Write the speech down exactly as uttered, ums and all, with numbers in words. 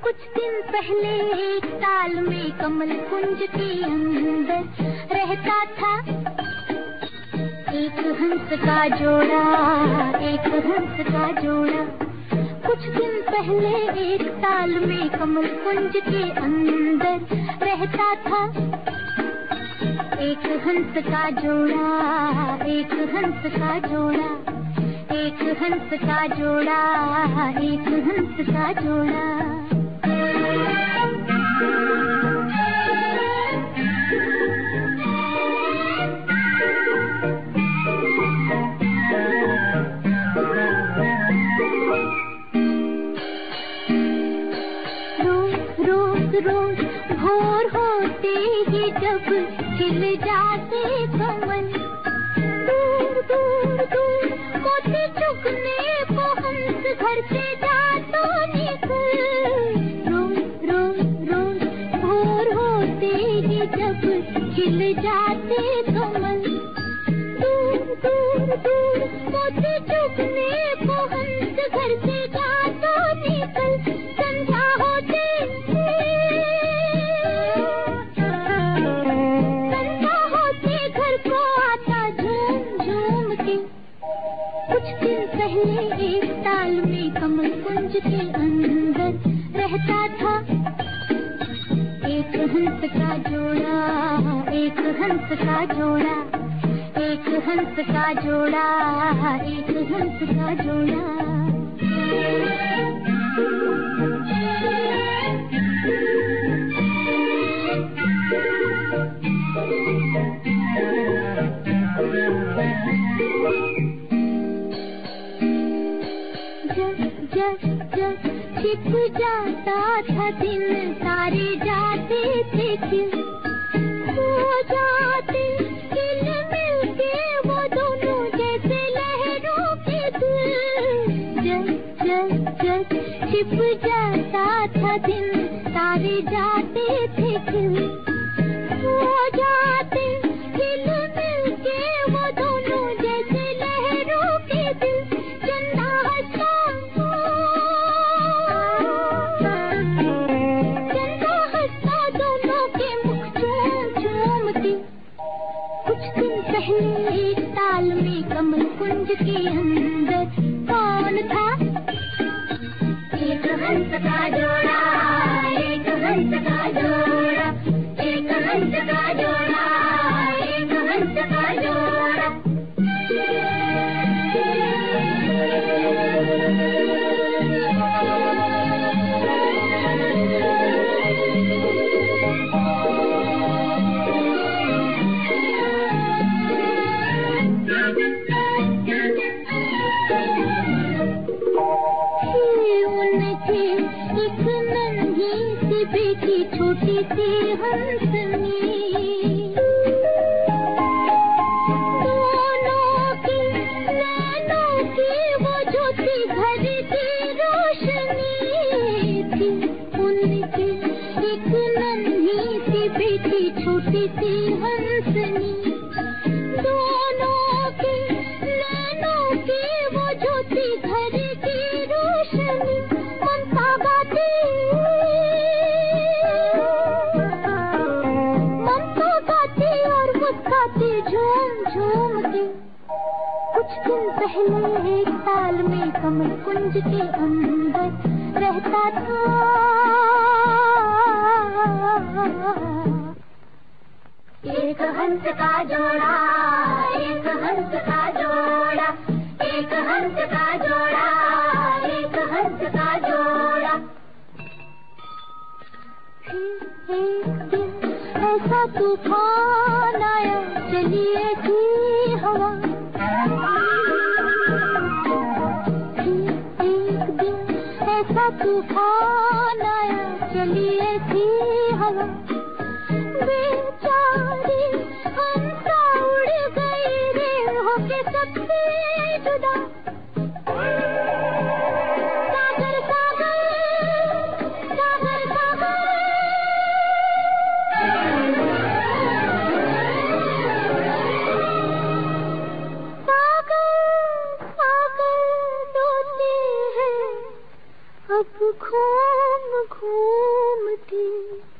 कुछ दिन पहले एक ताल में कमल कुंज के अंदर रहता था एक हंस का जोड़ा, एक हंस का जोड़ा। कुछ दिन पहले एक ताल में कमल कुंज के अंदर रहता था एक हंस का जोड़ा, एक हंस का जोड़ा, एक हंस का जोड़ा, एक हंस का जोड़ा। रोज रोज भोर होते ही जब खिल जाते कमल, दूर दूर दूर मोती चुगने को हंस घर से जा तो निकल। रोज रोज रोज भोर होते ही जब खिल जाते कमल, दूर दूर दूर मोती चुगने को हंस घर से जा तो निकल। संध्या होते संध्या होते घर को आता झूम झूम के। कुछ दिन पहले एक ताल में कमल कुंज के अंदर रहता था एक हंस का जोड़ा, एक हंस का जोड़ा, एक हंस का जोड़ा, एक हंस का जोड़ा। जब जब छिप जाता था दिन तारे जाते थे खिल, सो जाते हिल मिल के वो दोनों जैसे लहरों के दिल। जब जब जब छिप जाता था दिन तारे जाते थे खिल, सो जाते हिल मिल के वो दोनों जैसे लहरों के दिल। चंदा हंसता चंदा हंसता दोनों के मुख चूम चूम के। कुछ दिन पहले एक ताल में कमल कुंज के अंदर कौन था? एक हंस का जोड़ा, एक हंस का जोड़ा, एक हंस का जोड़ा, एक हंस का जोड़ा। एक नन्ही सी बेटी छोटी सी हंसनी, दोनों की नैनों की वो ज्योति घर की रोशनी थी उनकी। एक नन्ही सी बेटी छोटी सी हंसनी, दोनों की नैनों की वो ज्योति घर की रोशनी। ममता गाती ममता गाती और मुस्काती झूम झूम के। कुछ दिन पहले एक ताल में कमल कुंज के अंदर रहता था एक हंस का जोड़ा, एक हंस का जोड़ा, एक हंस का जोड़ा, एक हंस का जोड़ा। फिर एक दिन ऐसा तूफान आया चलिए थी हवा, फिर एक दिन ऐसा तूफान आया चलिए थी हवा। बेचारी हंसा उड़ गई रे होके सबसे जुदा। सागर सागर सागर सागर सागर सागर डोले हैं अब घूम घूम के